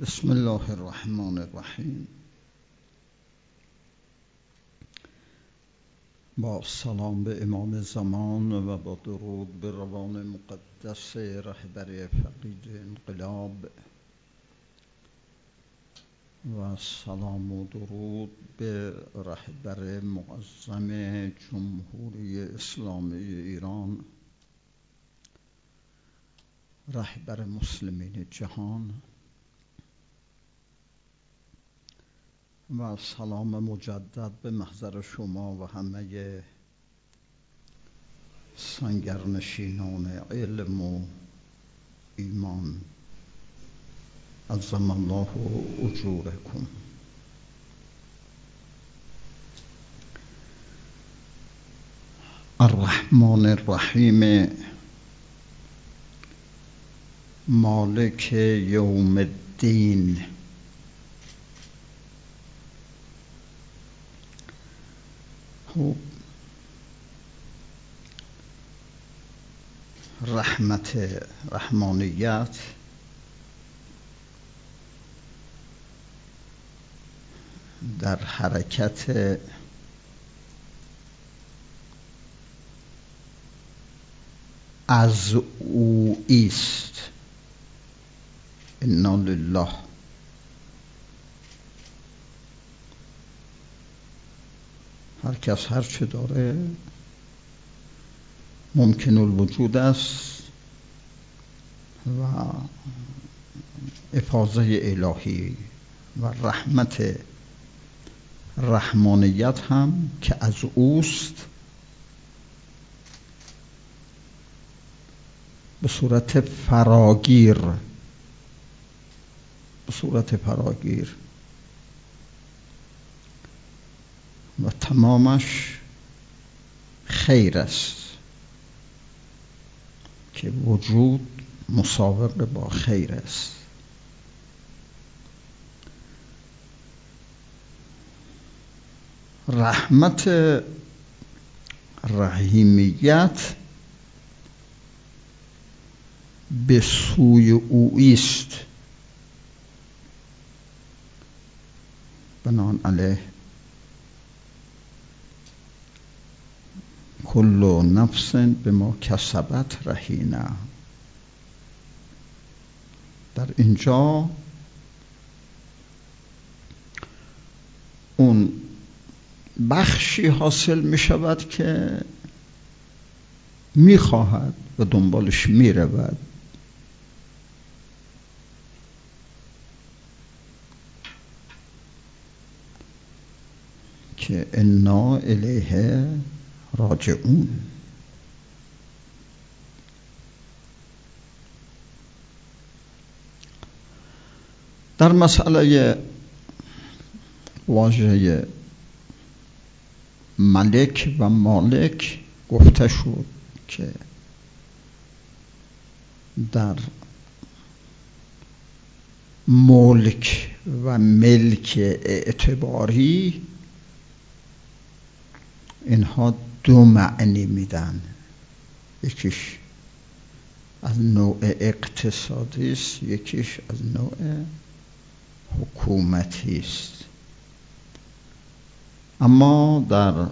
بسم الله الرحمن الرحیم. با سلام به امام زمان و با درود به روان مقدس رهبر فقید انقلاب و سلام و درود به رهبر معظم جمهوری اسلامی ایران، رهبر مسلمین جهان، و سلام مجدد به محضر شما و همه سنگرنشینان علم و ایمان. عظم الله اجورکم. الرحمن الرحیم مالک یوم الدین. رحمانیت در حرکت از او است. انا لله. هر کس هر چه داره ممکن الوجود است و افاضه الهی و رحمت رحمانیت هم که از اوست به صورت فراگیر و تمامش خیر است که وجود مسابق با خیر است. رحمت رحیمیت به سوی او است. بنان علیه کل نفس بما کسبت رهینه. در اینجا اون بخشی حاصل می شود که می خواهد و دنبالش می رود. که انا الیه راجعون. در مسئله واژه ملک و مالک گفته شد که در ملک و ملک اعتباری اینها دو معنی میدن. یکیش از نوع اقتصادی است، یکیش از نوع حکومتی است. اما در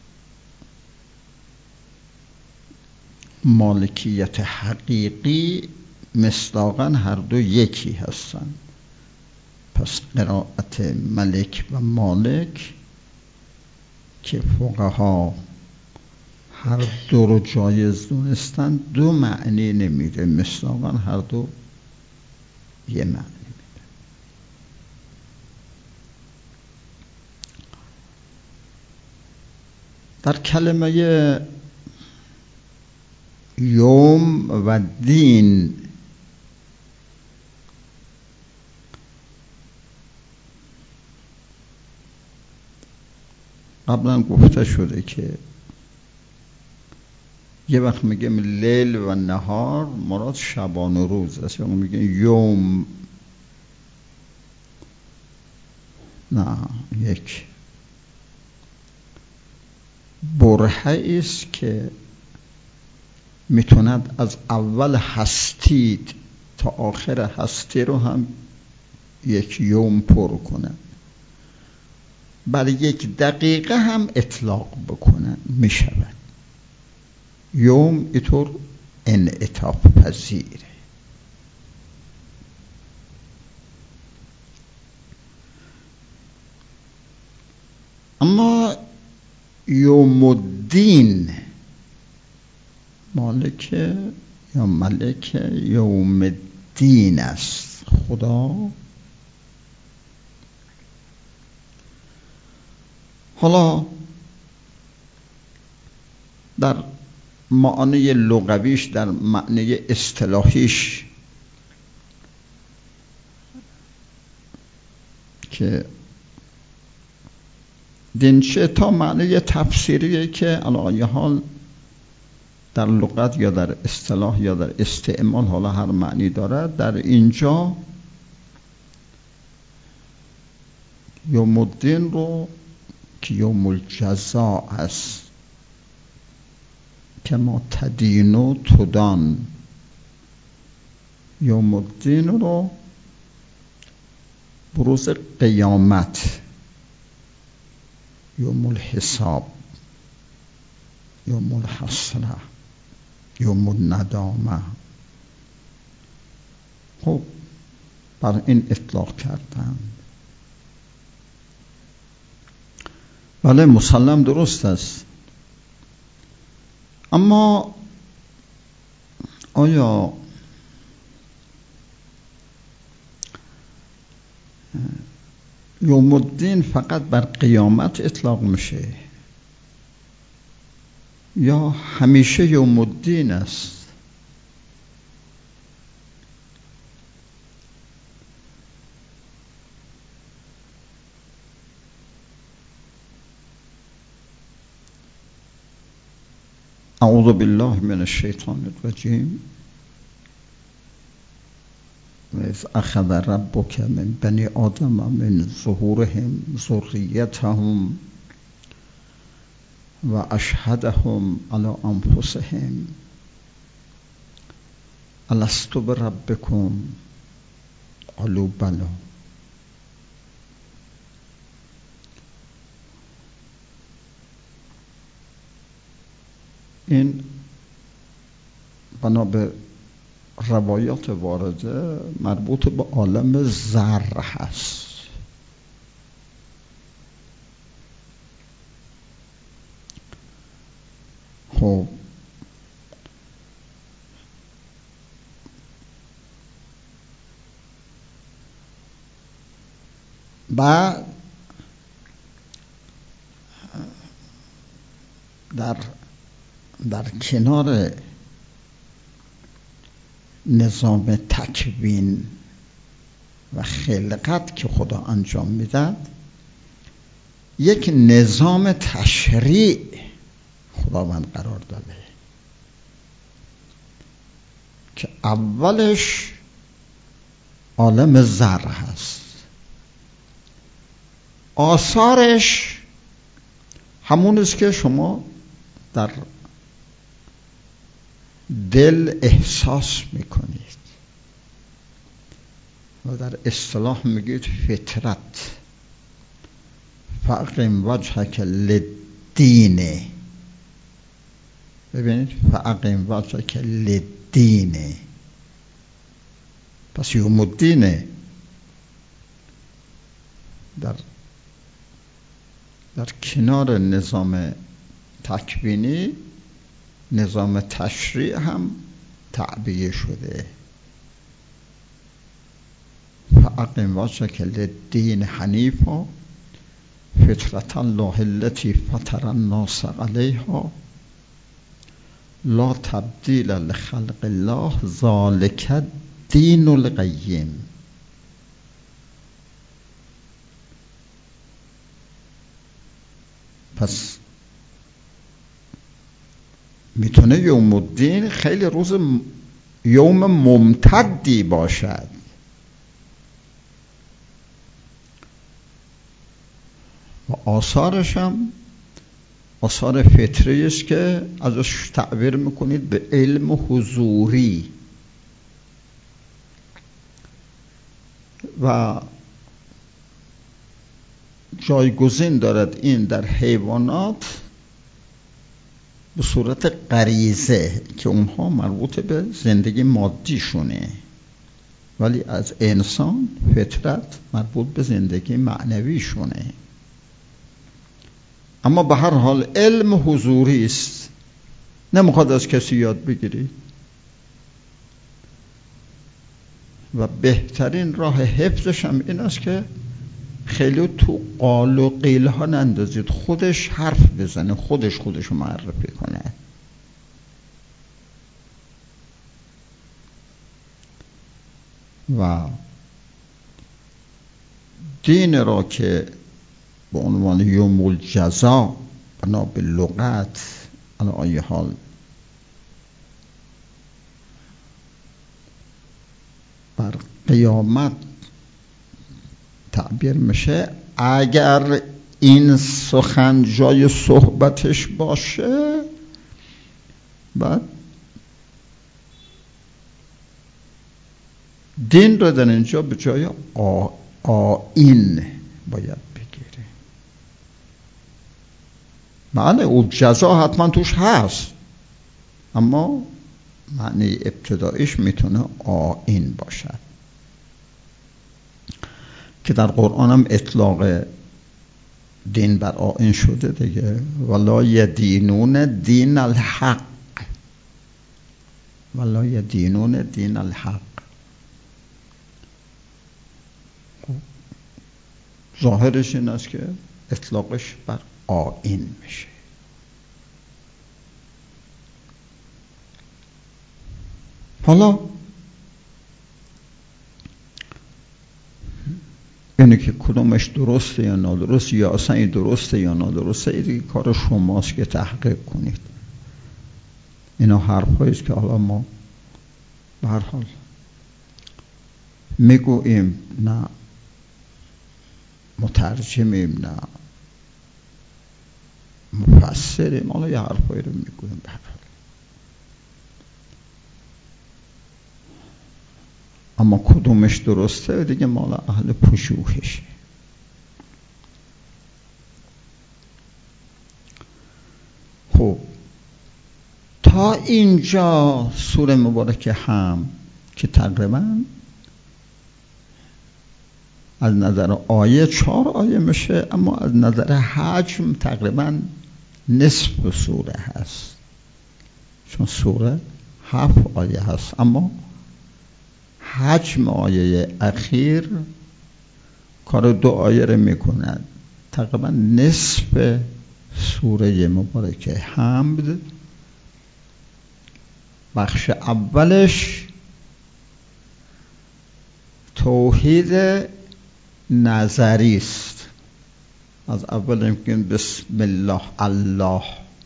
مالکیت حقیقی مصداقاً هر دو یکی هستند. پس قرائت ملک و مالک که فقها هر دو رو جایز دونستن دو معنی نمیده، مصداقاً هر دو یه معنی میده. در کلمه یوم و دین قبلا گفته شده که یه وقت میگم لیل و نهار مراد شبان و روز است. یا میگن یوم، نه، یک برهه است که میتوند از اول هستی تا آخر هستی رو هم یک یوم پر کنن، بر 1 دقیقه هم اطلاق بکنن می شود. یوم اینطور انعطاف پذیره. اما یوم الدین مالک یا ملک یوم الدین است خدا. حالا در معنی لغویش، در معنی اصطلاحیش که دینچه تا معنی تفسیریه که علی حال در لغت یا در اصطلاح یا در استعمال حالا هر معنی دارد، در اینجا یوم الدین رو که یوم الجزاء است که ما تدین و تدان، یوم الدین رو بروز قیامت، یوم الحساب، یوم الحسرة، یوم الندامه، خب بر این اطلاق کردن. بله مسلم درست است، اما آیا یوم الدین فقط بر قیامت اطلاق میشه یا همیشه یوم الدین است؟ اعوذ بالله من الشیطان الرجیم. و اذ اخذ ربک من بنی آدم من ظهورهم ذریتهم و اشهدهم علی انفسهم الست بربکم قالوا بلی. این بنا به روایات وارده مربوط به عالم ذر هست. خب بعد در کنار نظام تکوین و خلقت که خدا انجام میداد، یک نظام تشریع خداوند قرار داده که اولش عالم ذر هست، آثارش همون است که شما در دل احساس میکنید و در اصطلاح میگید فطرت. فاقم وجهک للدین، ببینید فاقم وجهک للدین، پس یوم الدین در کنار نظام تکوینی نظام تشریع هم تعبیه شده. فاقم وجهک للدین حنیفا فطرة الله التي فطر الناس علیها لا تبدیل لخلق الله ذلک الدین القیم. پس میتونه یوم الدین خیلی روز یوم ممتدی باشد. و آثارش هم آثار فطری است که ازش تعبیر میکنید به علم حضوری و جایگزین دارد این در حیوانات به صورت غریزه که اونها مربوط به زندگی مادیشونه، ولی از انسان فطرت مربوط به زندگی معنویشونه. اما به هر حال علم حضوری است، نمیخواد از کسی یاد بگیری و بهترین راه حفظش هم این است که خیلی تو قال و قیل ها نندازید، خودش حرف بزنه، خودش رو معرفی کنه. و دین را که به عنوان یوم الجزا بنا به لغت علی ای حال بر قیامت تعبیر میشه، اگر این سخن جای صحبتش باشه، بعد دین رو در اینجا به جای آیین باید بگیره. بله او جزا حتما توش هست، اما معنی ابتدایش میتونه آیین باشد که در قرآن هم اطلاق دین بر آیین شده دیگه. ولا یدینون دین الحق، ولا یدینون دین الحق. ظاهرش این است که اطلاقش بر آیین میشه. حالا اینه که کدومش درسته یا نادرسته، یا اصلا این درسته یا نادرسته، این دیگه کار شماست که تحقیق کنید. اینا حرفایی است که حالا ما به هر حال میگوییم، نه مترجمیم نه مفسریم، حالا یه حرفایی رو میگوییم به هر حال. اما کدومش درسته دیگه مال اهل پژوهشه. خب تا اینجا سوره مبارکه هم که تقریبا از نظر آیه 4 آیه میشه، اما از نظر حجم تقریبا نصف سوره هست، چون سوره 7 آیه هست، اما حجم آیه اخیر کار 2 آیه رو میکند. تقریبا نصف سوره مبارکه حمد بخش اولش توحید نظری است. از اول میگیم بسم الله الله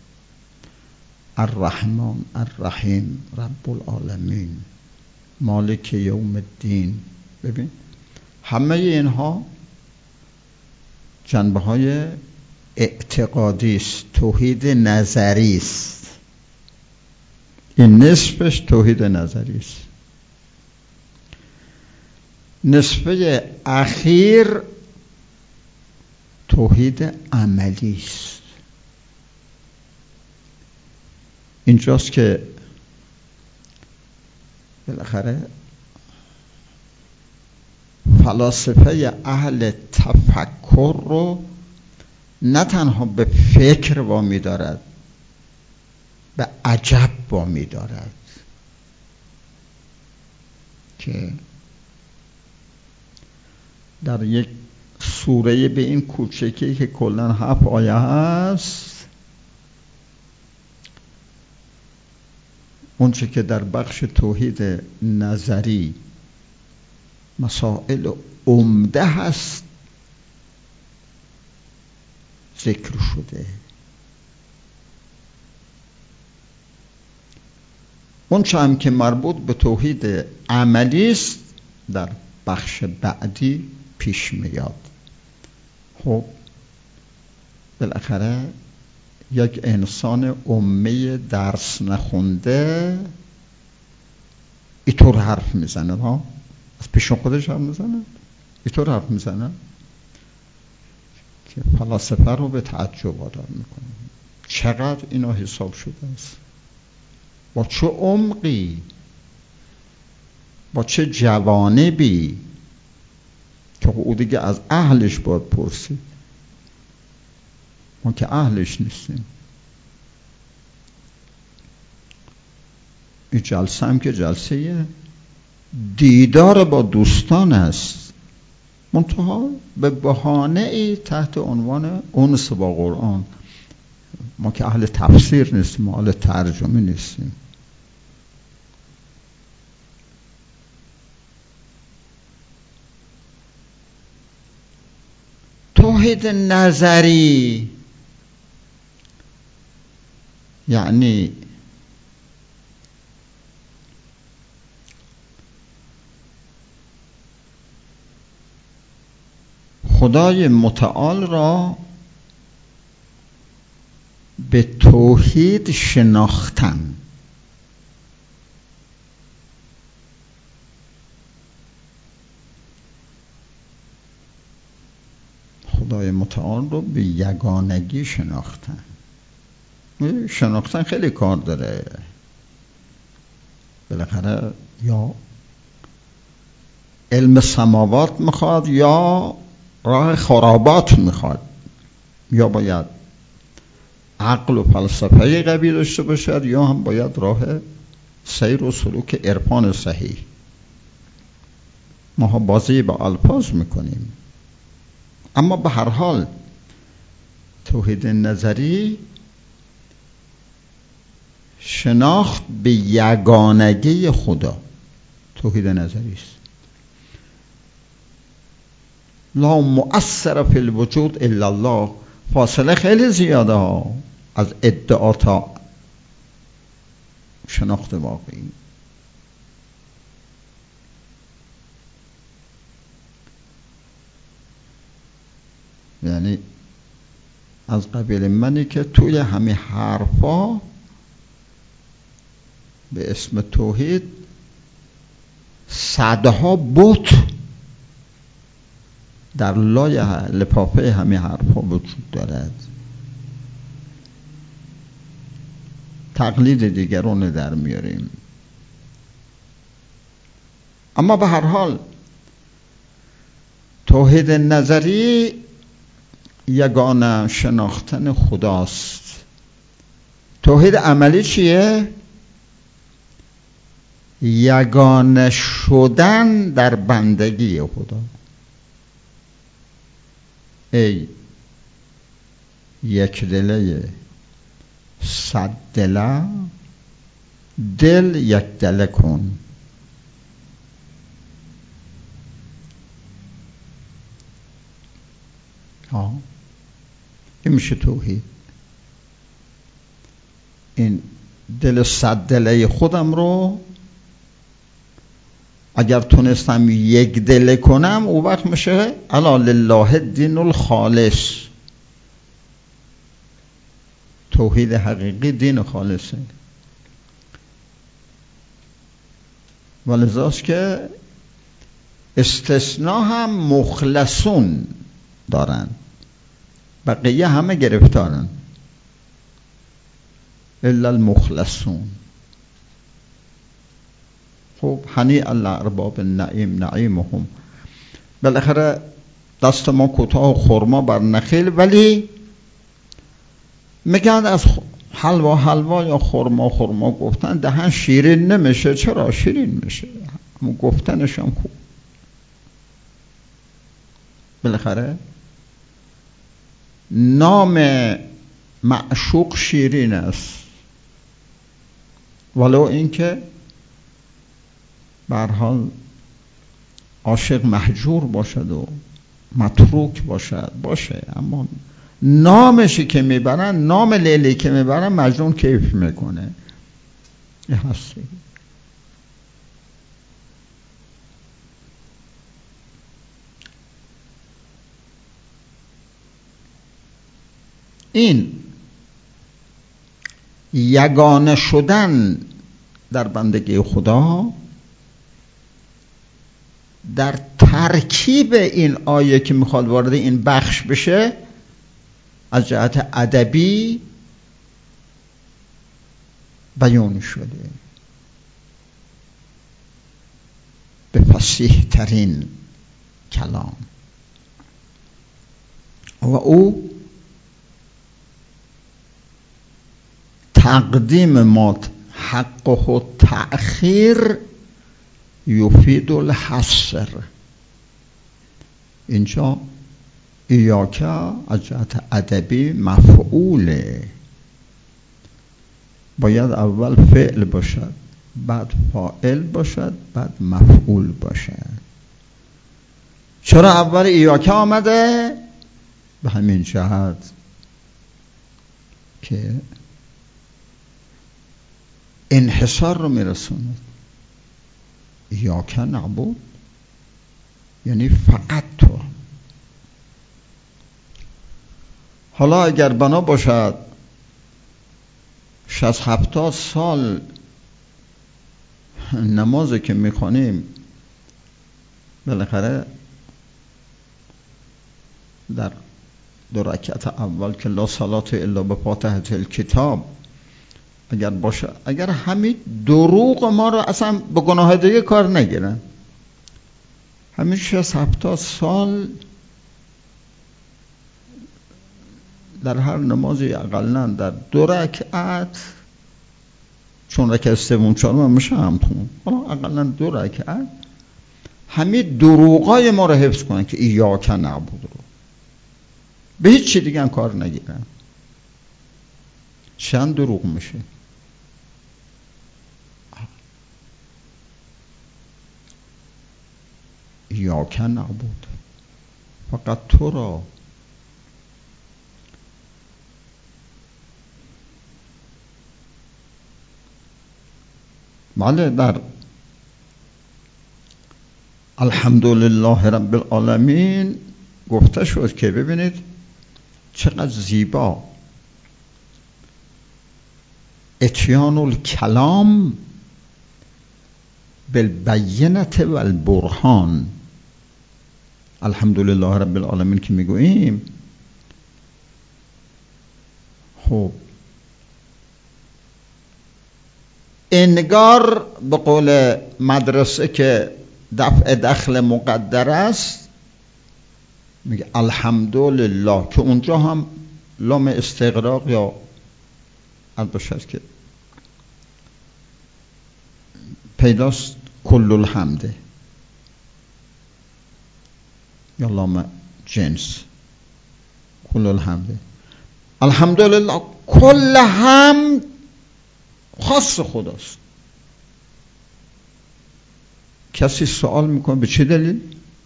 الرحمن الرحیم رب العالمین مالک یوم الدین. ببین همه اینها جنبه های اعتقادی است، توحید نظری است. این نصفش توحید نظری است. نصفه اخیر توحید عملی است. اینجاست که بالاخره فلاسفه اهل تفکر رو نه تنها به فکر وامی دارد، به عجب وامی دارد که در یک سوره به این کوچکی که کلاً 7 آیه هست، اونچه که در بخش توحید نظری مسائل عمده هست ذکر شده. اونچه هم که مربوط به توحید عملی است در بخش بعدی پیش میاد. خب بالاخره یک انسان امی درس نخونده اینطور حرف میزنه، ها، از پیش خودش حرف میزنه، اینطور حرف میزنه که فلاسفه رو به تعجب وادار میکنه. چقدر اینا حساب شده است، با چه عمقی، با چه جوانبی، که او دیگه از اهلش باید پرسید. ما که اهلش نیستیم. این جلسه هم که جلسه دیدار با دوستان است، منتها به بهانه ای تحت عنوان انس با قرآن. ما که اهل تفسیر نیستیم، ما اهل ترجمه نیستیم. توحید نظری یعنی خدای متعال را به توحید شناختن. خدای متعال رو به یگانگی شناختن. شناختن خیلی کار داره. بالاخره یا علم سماوات میخواد یا راه خرابات میخواد، یا باید عقل و فلسفه قوی داشته باشد، یا هم باید راه سیر و سلوک عرفان صحیح. ما ها بازی با الفاظ میکنیم، اما به هر حال توحید نظری شناخت به یگانگی خدا. توحید نظری است. لا مؤثر فی الوجود الا الله. فاصله خیلی زیاده ها از ادعا تا شناخت واقعی. یعنی از قبیل منی که توی همین حرفا به اسم توحید صدها بت در لای لفافه همین حرفا وجود دارد. تقلید دیگران در میاریم. اما به هر حال توحید نظری یگانه شناختن خداست. توحید عملی چیه؟ یگانه شدن در بندگی خدا. ای یک دله صد دله، دل یک دله کن. این میشه توحید. این دل صد دله خودم رو اگر تونستم یک دله کنم، او وقت میشه الا لله الدین الخالص. توحید حقیقی دین خالصه. ولذاست که استثناء هم مخلصون دارن، بقیه همه گرفتارن. الا المخلصون. خب هنیئا لارباب النعیم نعیمهم. بالاخره دست ما کوتاه خرما بر نخیل، ولی میگن از حلوا یا خرما گفتن دهن شیرین نمیشه. چرا شیرین میشه؟ همون گفتنش هم خوب. بالاخره نام معشوق شیرین است، ولو اینکه به هر حال عاشق محجور باشد و متروک باشد باشه، اما نامشی که میبرن، نام لیلی که میبرن، مجنون کیف میکنه. این هستی. این یگانه شدن در بندگی خدا در ترکیب این آیه که میخواد وارد این بخش بشه از جهت ادبی بیان شده به فصیح ترین کلام و او تقدیم ما حقه تأخیر یفید الحصر. اینجا ایاک از جهت ادبی مفعوله، باید اول فعل باشد، بعد فاعل باشد، بعد مفعول باشد. چرا اول ایاک آمده؟ به همین جهت که انحصار رو میرسونه. ایاک نعبد یعنی فقط تو. حالا اگر بنا باشد 60-70 سال نمازی که میخوانیم بالاخره در 2 رکعت اول که لا صلات الا بفاتحه الکتاب اگر باشه، اگر همین دروغ ما رو اصلا به گناه دیگه کار نگیرن، همین 60-70 سال در هر نمازی اقلن در 2 رکعت، چون رکعت سوم چهارم میشه هم خون، حالا اقلن 2 رکعت همین دروغای ما رو حفظ کنن که ایاک نعبد رو به هیچ چی دیگه هم کار نگیرن. چند دروغ میشه؟ ایاک نعبد، فقط تو را. بله، در الحمدلله رب العالمین گفته شد که ببینید چقدر زیبا اتیان الکلام بالبینه و البرهان. الحمدلله رب العالمین که میگوییم، خب انگار به قول مدرسه که دفع دخل مقدر است، میگه الحمدلله که اونجا هم لام استغراق یا البته که پیداست کل الحمده یا لام جنس کل الحمده. الحمدلله کل حمد خاص خداست. کسی سوال میکنه به چه دلیل؟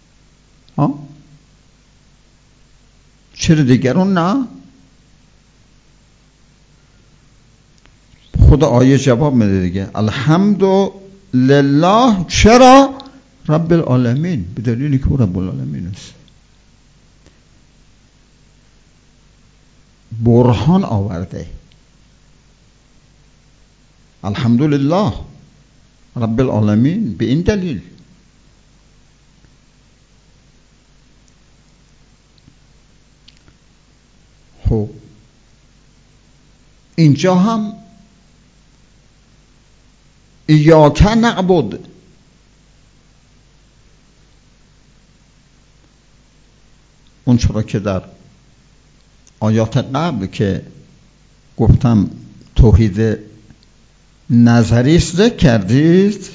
چرا دیگرون نه؟ خدا آیه جواب میده دیگه، الحمدلله چرا؟ رب العالمین، به دلیلی که او رب العالمین است. برهان آورده الحمدلله رب العالمین به این دلیل. خب اینجا هم ایاک نعبد، اون چرا که در آیات قبل که گفتم توحید نظری ذکر کردید،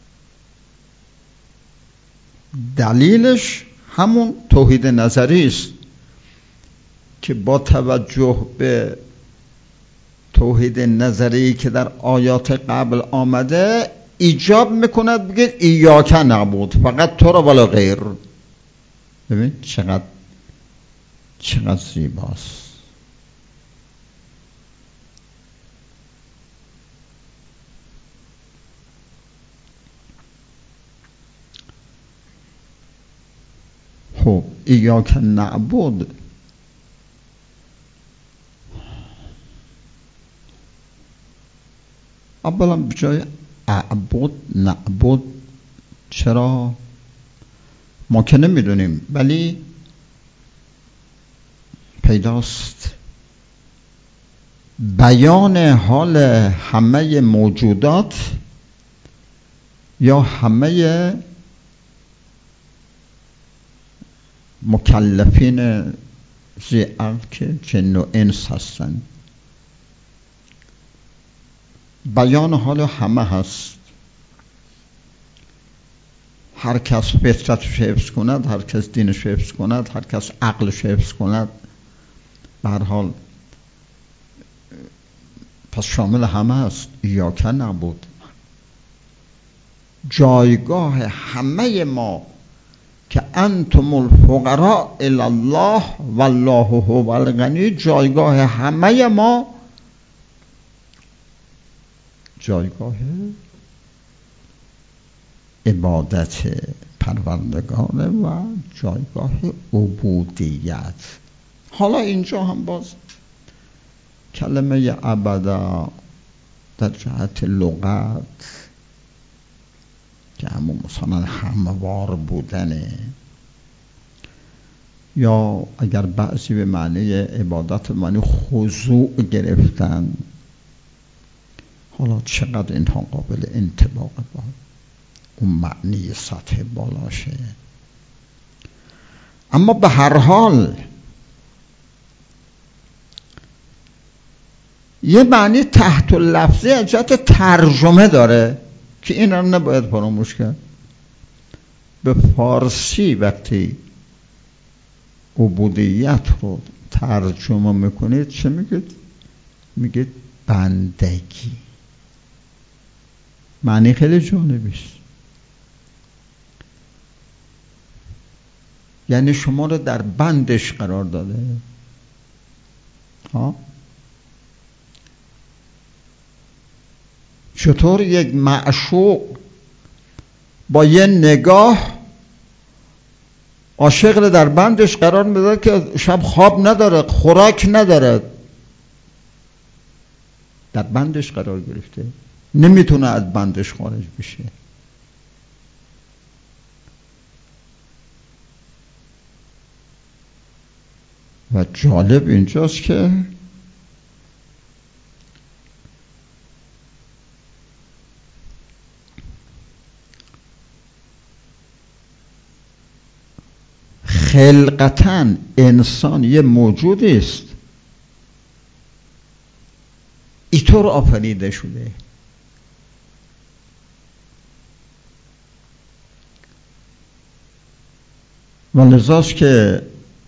دلیلش همون توحید نظری است که با توجه به توحید نظری که در آیات قبل آمده ایجاب میکند بگید ایاک نعبد، فقط تو را ولا غیر. ببین چقدر زیباست. خب ایاک نعبد اولا بجای اعبد نعبد، چرا؟ ما که نمیدونیم، ولی پیداست بیان حال همه موجودات یا همه مکلفین ذی عقل که جن و انس هستند. بیان حال همه هست. هر کس فطرتش حفظ کند، هر کس دینش حفظ کند، هر کس عقلش حفظ کند، به هر حال پس شامل همه است. ایاک نعبد، جایگاه همه ما که انتم الفقراء الی الله والله هو الغنی، جایگاه همه ما جایگاه عبادت پروردگاره و جایگاه عبودیت. حالا اینجا هم باز کلمه عبدا در جهت لغت که همون مثلا هموار بودنه، یا اگر بعضی به معنی عبادت معنی خضوع گرفتن، حالا چقدر اینها قابل انطباق با اون معنی سطح بالاشه. اما به هر حال یه معنی تحت لفظی از جهت ترجمه داره که این رو نباید فراموش کرد. به فارسی وقتی عبودیت رو ترجمه میکنید چه میگید؟ میگید بندگی. معنی خیلی جالبیست. یعنی شما رو در بندش قرار داده. چطور یک معشوق با یه نگاه عاشق رو در بندش قرار میده که شب خواب نداره، خوراک نداره، در بندش قرار گرفته، نمیتونه از بندش خارج بشه. و جالب اینجاست که خلقتاً انسان یه موجودی است اینطور آفریده شده. و لذاست که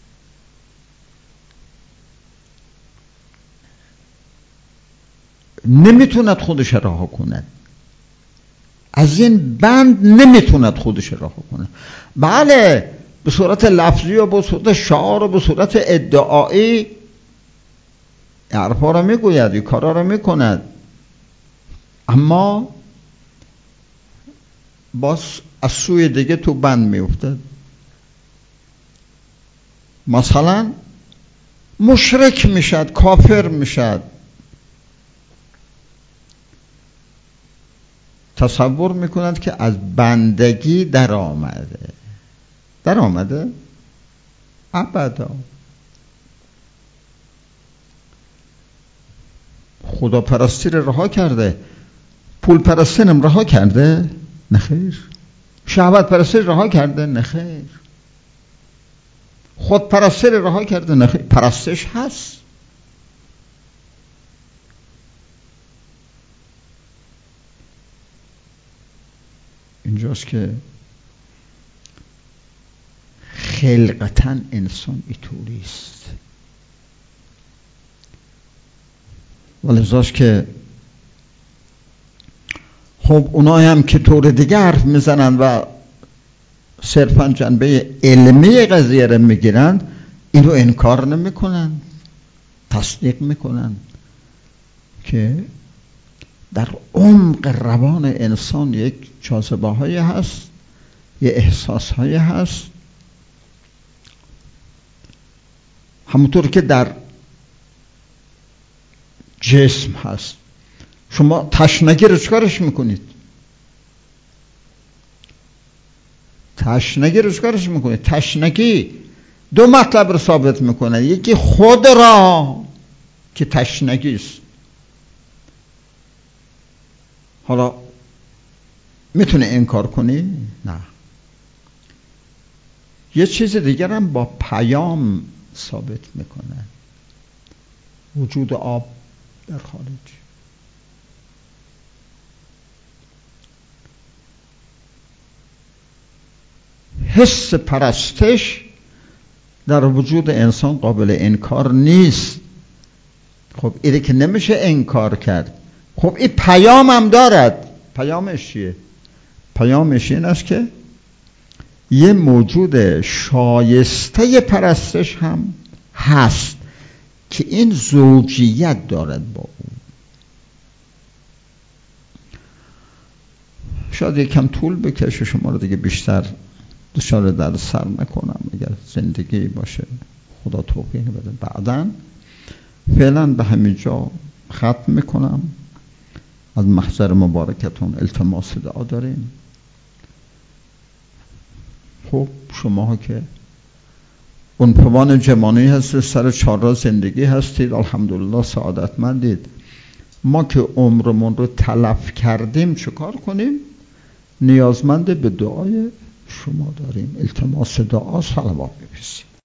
نمیتوند خودش رها کند، از این بند نمیتوند خودش رها کند. بله به صورت لفظی و به صورت شعار و به صورت ادعایی حرفا رو میگوید، این کارا رو میکند، اما باز از سوی دیگه تو بند میافتد. مثلا مشرک میشد، کافر میشد، تصور میکنند که از بندگی در آمده ابدا. خدا پرستی رو رها کرده، پول پرستی رو رها کرده؟ نخیر. شهوت پرستی رو رها کرده؟ نخیر. خود پرستی رو رها کرده؟ نخیر. پرستش هست. اینجاست که خلقتاً انسان اینطوری است. ولذاست که خب اونایی هم که طور دیگه حرف میزنن و صرفاً جنبه علمی قضیه رو میگیرن، این رو انکار نمیکنن، تصدیق میکنن که در عمق روان انسان یک جاذبه هایی هست، یک احساس هایی هست، همونطور که در جسم هست. شما تشنگی رو چکارش میکنید؟ تشنگی دو مطلب رو ثابت میکنه. یکی خود را که تشنگی است. حالا میتونه انکار کنی؟ نه. یه چیز دیگر هم با پیام ثابت میکنه، وجود آب در خارج. حس پرستش در وجود انسان قابل انکار نیست. خب اینه که نمیشه انکار کرد. خب این پیام هم دارد. پیامش چیه؟ پیامش این است که یه موجود شایسته پرستش هم هست که این زوجیت دارد با اون. شاید یکم طول بکشه، شما رو دیگه بیشتر دچار در سر نکنم اگر زندگی باشه، خدا توفیق بده. بعداً فعلا به همین جا ختم میکنم. از محضر مبارکتون التماس دعا داریم. خب شما که عنفوان جمانی هستید، سر چهارراه زندگی هستید، الحمدلله سعادتمندید. ما که عمرمون رو تلف کردیم چه کار کنیم؟ نیازمند به دعای شما داریم. التماس دعا، صلوات بفرستید.